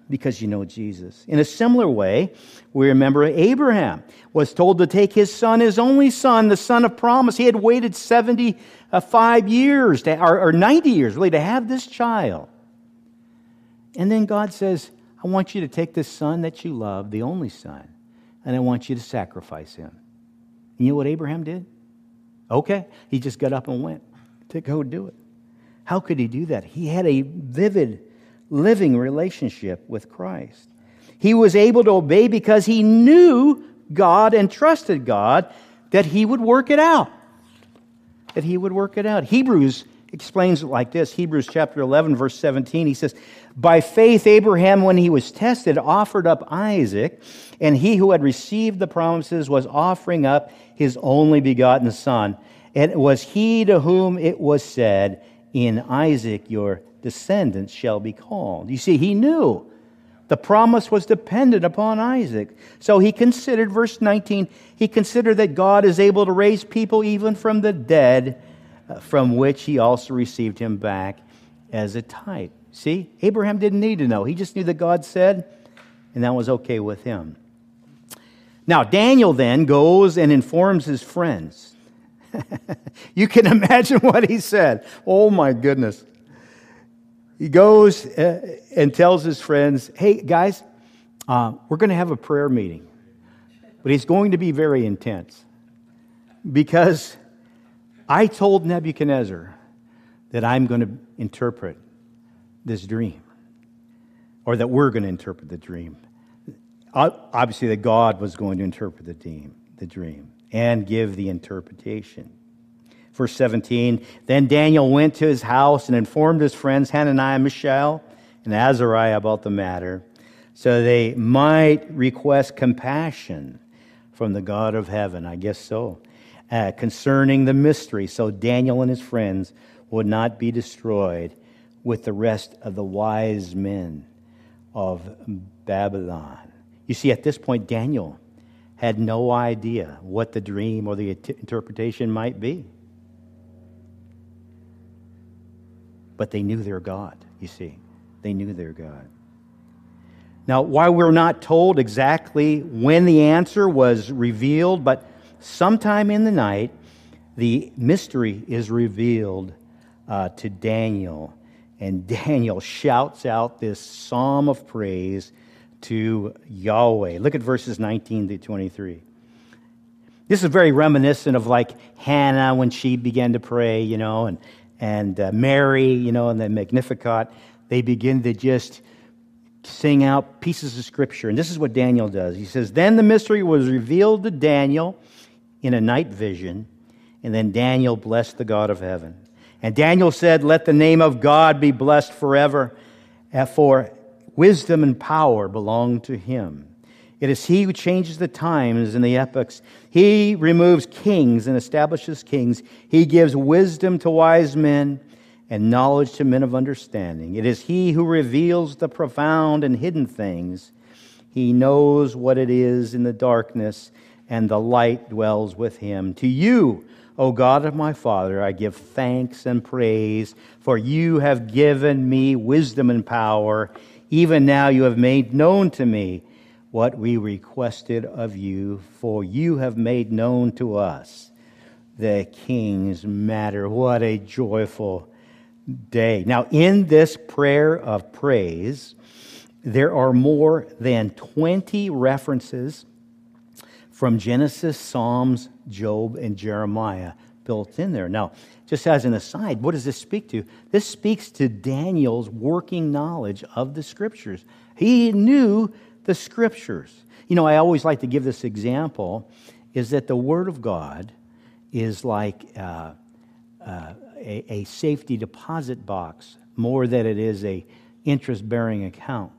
Speaker 1: because you know Jesus. In a similar way, we remember Abraham was told to take his son, his only son, the son of promise. He had waited seventy-five years, to, or, or ninety years, really, to have this child. And then God says, I want you to take this son that you love, the only son, and I want you to sacrifice him. And you know what Abraham did? Okay, he just got up and went to go do it. How could he do that? He had a vivid, living relationship with Christ. He was able to obey because he knew God and trusted God that he would work it out. That he would work it out. Hebrews explains it like this. Hebrews chapter eleven, verse seventeen, he says, by faith Abraham, when he was tested, offered up Isaac, and he who had received the promises was offering up his only begotten son. And it was he to whom it was said, in Isaac your descendants shall be called. You see, he knew the promise was dependent upon Isaac. So he considered, verse nineteen, he considered that God is able to raise people even from the dead, uh, from which he also received him back as a type. See, Abraham didn't need to know. He just knew that God said, and that was okay with him. Now, Daniel then goes and informs his friends. You can imagine what he said. Oh, my goodness. He goes uh, and tells his friends, hey, guys, uh, we're going to have a prayer meeting. But it's going to be very intense. Because I told Nebuchadnezzar that I'm going to interpret this dream. Or that we're going to interpret the dream. Obviously, that God was going to interpret the dream, the dream and give the interpretation. Verse seventeen, then Daniel went to his house and informed his friends Hananiah, Mishael, and Azariah about the matter, so they might request compassion from the God of heaven, I guess so, uh, concerning the mystery, so Daniel and his friends would not be destroyed with the rest of the wise men of Babylon. You see, at this point, Daniel had no idea what the dream or the interpretation might be. But they knew their God, you see. They knew their God. Now, while we're not told exactly when the answer was revealed, but sometime in the night, the mystery is revealed uh, to Daniel. And Daniel shouts out this psalm of praise to Yahweh. Look at verses nineteen to twenty-three. This is very reminiscent of like Hannah when she began to pray, you know, and and uh, Mary, you know, and the Magnificat. They begin to just sing out pieces of Scripture. And this is what Daniel does. He says, then the mystery was revealed to Daniel in a night vision, and then Daniel blessed the God of heaven. And Daniel said, let the name of God be blessed forever, for wisdom and power belong to him. It is he who changes the times and the epochs. He removes kings and establishes kings. He gives wisdom to wise men and knowledge to men of understanding. It is he who reveals the profound and hidden things. He knows what it is in the darkness, and the light dwells with him. To you, O God of my Father, I give thanks and praise, for you have given me wisdom and power. Even now you have made known to me what we requested of you, for you have made known to us the king's matter. What a joyful day. Now, in this prayer of praise, there are more than twenty references from Genesis, Psalms, Job, and Jeremiah built in there. Now, just as an aside, what does this speak to? This speaks to Daniel's working knowledge of the Scriptures. He knew the Scriptures. You know, I always like to give this example, is that the Word of God is like uh, uh, a, a safety deposit box more than it is a interest-bearing account.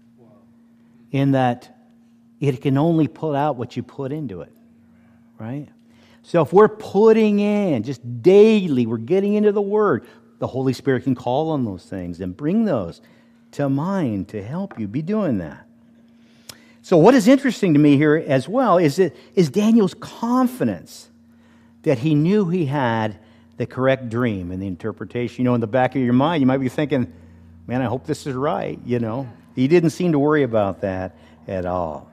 Speaker 1: In that it can only pull out what you put into it, right? So if we're putting in, just daily, we're getting into the Word, the Holy Spirit can call on those things and bring those to mind to help you be doing that. So what is interesting to me here as well is, that, is Daniel's confidence that he knew he had the correct dream and the interpretation. You know, in the back of your mind, you might be thinking, man, I hope this is right, you know. He didn't seem to worry about that at all.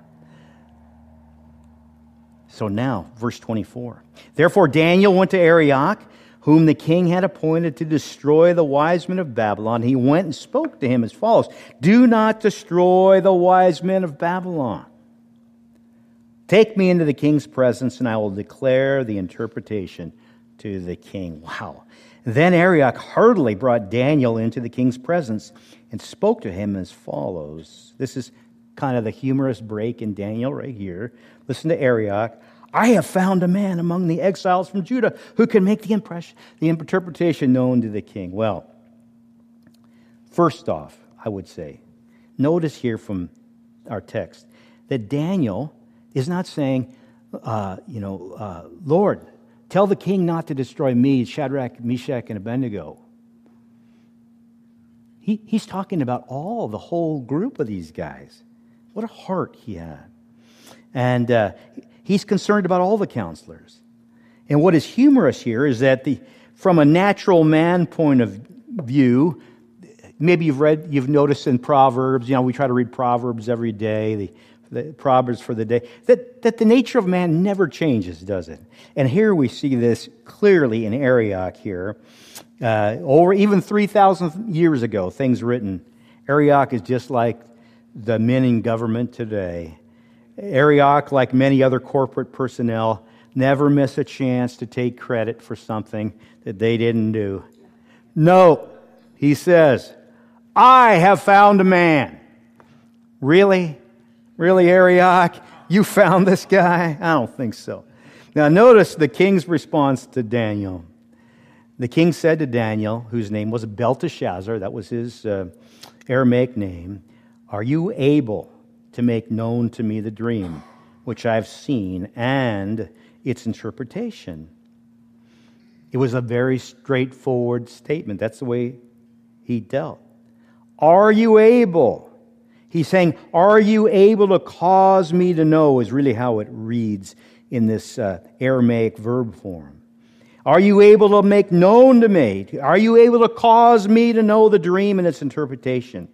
Speaker 1: So now, verse twenty-four. Therefore Daniel went to Arioch, whom the king had appointed to destroy the wise men of Babylon. He went and spoke to him as follows: do not destroy the wise men of Babylon. Take me into the king's presence, and I will declare the interpretation to the king. Wow. Then Arioch heartily brought Daniel into the king's presence and spoke to him as follows. This is kind of the humorous break in Daniel right here. Listen to Arioch. I have found a man among the exiles from Judah who can make the impression, the interpretation known to the king. Well, first off, I would say, notice here from our text that Daniel is not saying, uh, you know, uh, Lord, tell the king not to destroy me, Shadrach, Meshach, and Abednego. He, he's talking about all, the whole group of these guys. What a heart he had. And uh, he's concerned about all the counselors. And what is humorous here is that the from a natural man point of view, maybe you've read, you've noticed in Proverbs, you know, we try to read Proverbs every day, the, the Proverbs for the day, that, that the nature of man never changes, does it? And here we see this clearly in Arioch here. Uh, over even three thousand years ago, things written. Arioch is just like the men in government today. Arioch, like many other corporate personnel, never miss a chance to take credit for something that they didn't do. No, he says, I have found a man. Really? Really, Arioch? You found this guy? I don't think so. Now notice the king's response to Daniel. The king said to Daniel, whose name was Belteshazzar, that was his uh, Aramaic name, are you able to make known to me the dream which I've seen and its interpretation? It was a very straightforward statement. That's the way he dealt. Are you able? He's saying, are you able to cause me to know, is really how it reads in this uh, Aramaic verb form. Are you able to make known to me? Are you able to cause me to know the dream and its interpretation?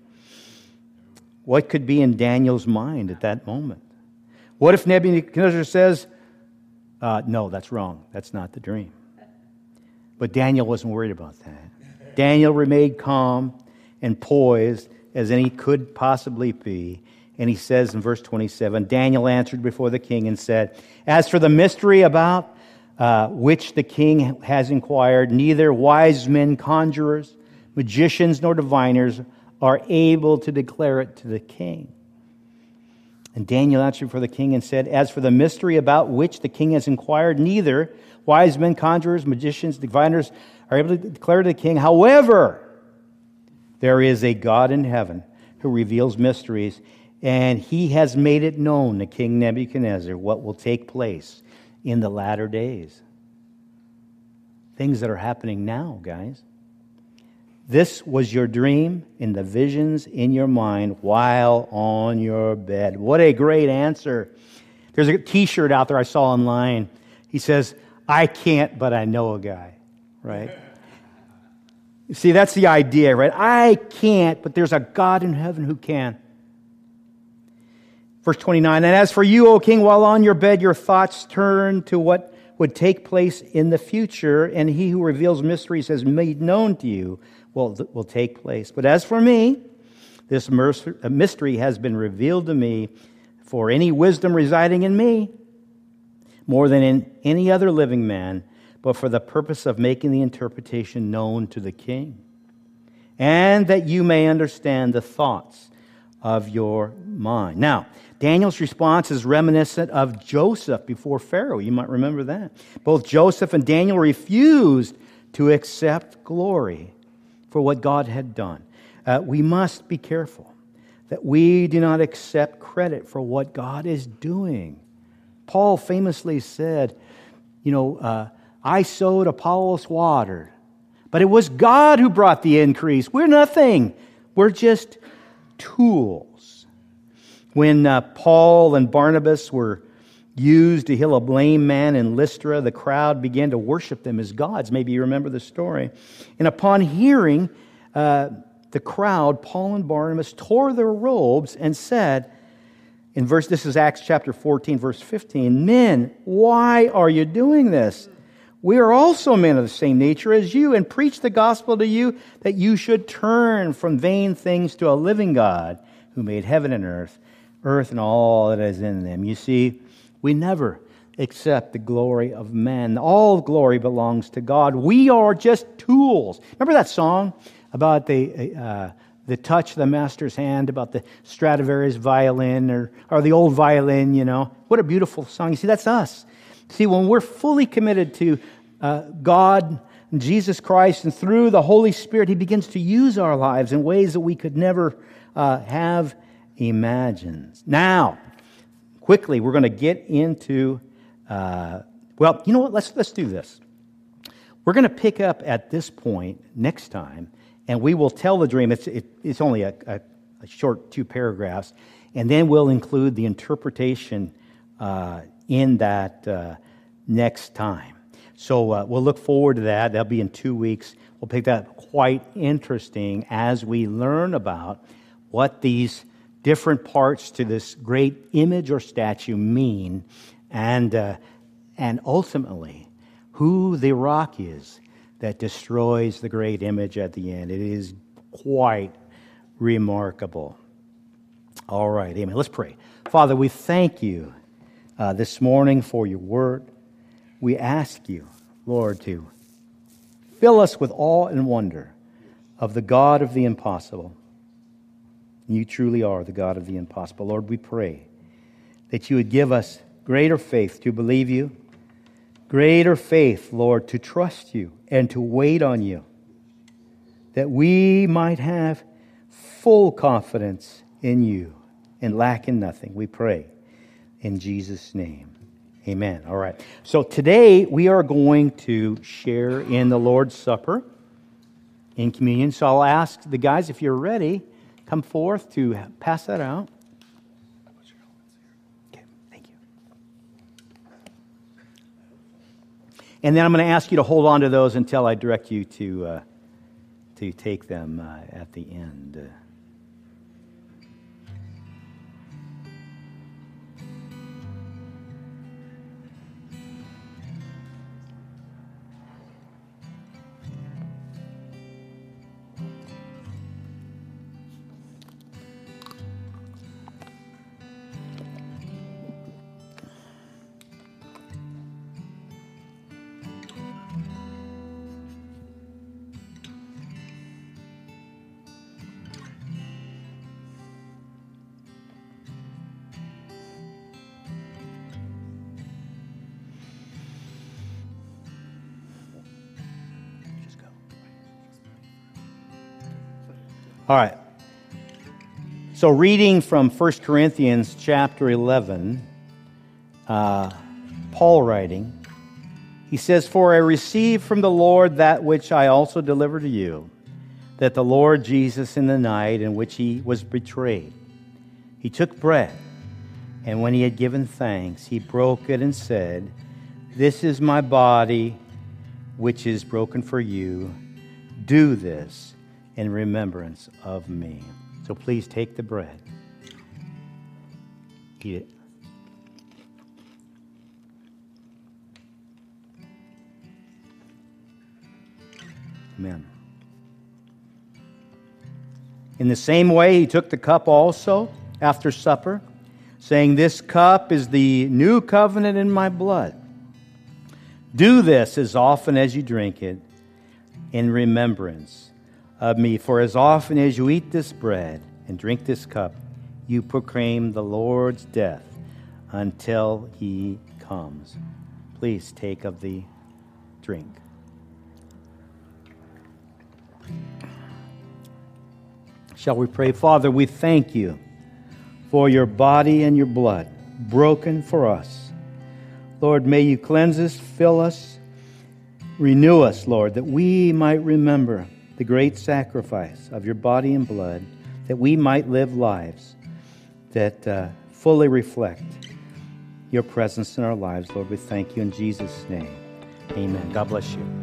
Speaker 1: What could be in Daniel's mind at that moment? What if Nebuchadnezzar says, uh, no, that's wrong. That's not the dream. But Daniel wasn't worried about that. Daniel remained calm and poised as any could possibly be. And he says in verse twenty-seven, Daniel answered before the king and said, as for the mystery about uh, which the king has inquired, neither wise men, conjurers, magicians, nor diviners are able to declare it to the king. And Daniel answered for the king and said, as for the mystery about which the king has inquired, neither wise men, conjurers, magicians, diviners are able to declare to the king. However, there is a God in heaven who reveals mysteries, and he has made it known to King Nebuchadnezzar what will take place in the latter days. Things that are happening now, guys. This was your dream in the visions in your mind while on your bed. What a great answer. There's a t-shirt out there I saw online. He says, I can't, but I know a guy, right? See, that's the idea, right? I can't, but there's a God in heaven who can. Verse twenty-nine, and as for you, O king, while on your bed, your thoughts turn to what would take place in the future, and he who reveals mysteries has made known to you will, will take place. But as for me, this mystery has been revealed to me for any wisdom residing in me, more than in any other living man, but for the purpose of making the interpretation known to the king, and that you may understand the thoughts of your mind. Now, Daniel's response is reminiscent of Joseph before Pharaoh. You might remember that. Both Joseph and Daniel refused to accept glory for what God had done. Uh, we must be careful that we do not accept credit for what God is doing. Paul famously said, you know, uh, I sowed, Apollos watered, but it was God who brought the increase. We're nothing. We're just tools. When uh, Paul and Barnabas were used to heal a lame man in Lystra, the crowd began to worship them as gods. Maybe you remember the story. And upon hearing uh, the crowd, Paul and Barnabas tore their robes and said, in verse, this is Acts chapter fourteen, verse fifteen, "Men, why are you doing this? We are also men of the same nature as you, and preach the gospel to you, that you should turn from vain things to a living God, who made heaven and earth, earth and all that is in them." You see, we never accept the glory of men. All glory belongs to God. We are just tools. Remember that song about the uh, the touch of the master's hand, about the Stradivarius violin or, or the old violin, you know? What a beautiful song. You see, that's us. See, when we're fully committed to uh, God, Jesus Christ, and through the Holy Spirit, He begins to use our lives in ways that we could never uh, have imagined. Now, quickly, we're going to get into, uh, well, you know what? Let's let's do this. We're going to pick up at this point next time, and we will tell the dream. It's it, it's only a, a, a short two paragraphs, and then we'll include the interpretation uh, in that uh, next time. So uh, we'll look forward to that. That'll be in two weeks. We'll pick that up quite interesting as we learn about what these different parts to this great image or statue mean, and uh, and ultimately who the rock is that destroys the great image at the end. It is quite remarkable. All right, amen. Let's pray. Father, we thank you uh, this morning for your word. We ask you, Lord, to fill us with awe and wonder of the God of the impossible. You truly are the God of the impossible. Lord, we pray that you would give us greater faith to believe you, greater faith, Lord, to trust you and to wait on you, that we might have full confidence in you and lack in nothing. We pray in Jesus' name. Amen. All right. So today we are going to share in the Lord's Supper in communion. So I'll ask the guys, if you're ready, come forth to pass that out. Okay, thank you. And then I'm going to ask you to hold on to those until I direct you to uh, to take them uh, at the end. Uh, All right. So reading from First Corinthians chapter eleven, uh, Paul writing, he says, "For I received from the Lord that which I also delivered to you, that the Lord Jesus in the night in which he was betrayed, he took bread, and when he had given thanks, he broke it and said, 'This is my body, which is broken for you. Do this in remembrance of me.'" So please take the bread. Eat it. Amen. In the same way, he took the cup also after supper, saying, "This cup is the new covenant in my blood. Do this as often as you drink it in remembrance of me. For as often as you eat this bread and drink this cup, you proclaim the Lord's death until he comes." Please take of the drink. Shall we pray? Father, we thank you for your body and your blood broken for us. Lord, may you cleanse us, fill us, renew us, Lord, that we might remember the great sacrifice of your body and blood, that we might live lives that uh, fully reflect your presence in our lives. Lord, we thank you in Jesus' name. Amen. God bless you.